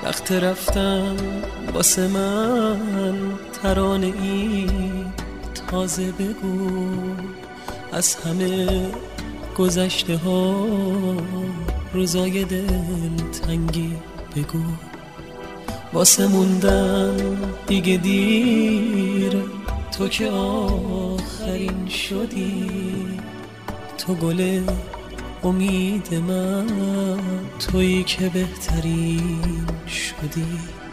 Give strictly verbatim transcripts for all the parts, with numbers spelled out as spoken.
وقت رفتن واسه من ترانه ای تازه بگو، از همه گذشته ها روزای دل تنگی بگو. واسه موندن دیگه دیر، تو که آخرین شدی، تو گل امید من، تویی که بهترین شدی.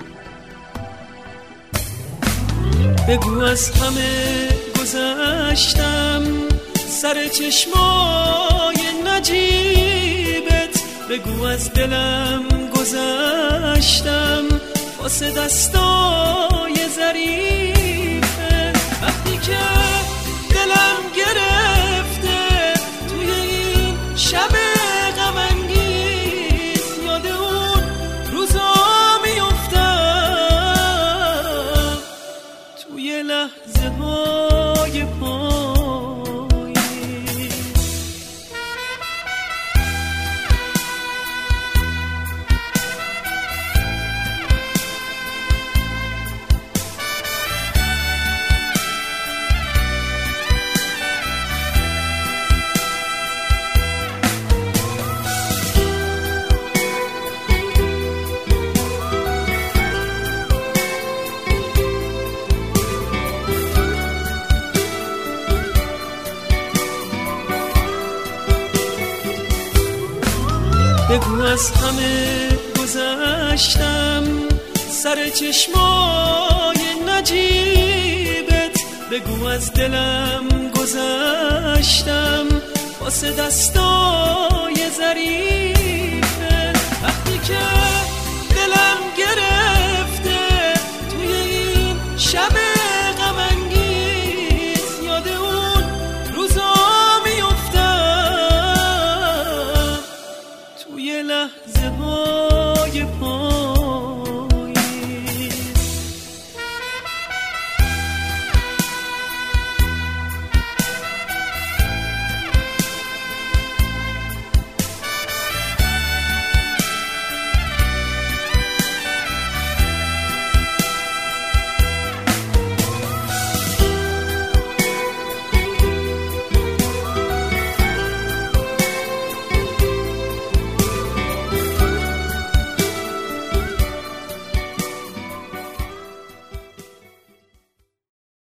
بگو از همه گذشتم، سر چشمای نجیبت، بگو از دلم گذشتم واسه دستای ظریفه. وقتی که دلم گرفته توی این شب غم انگیز، یاد اون روزا میافتم توی لحظه های بگو از همه گذشتم، سر چشمای نجیبت، بگو از دلم گذشتم واسه دستای ظریفت.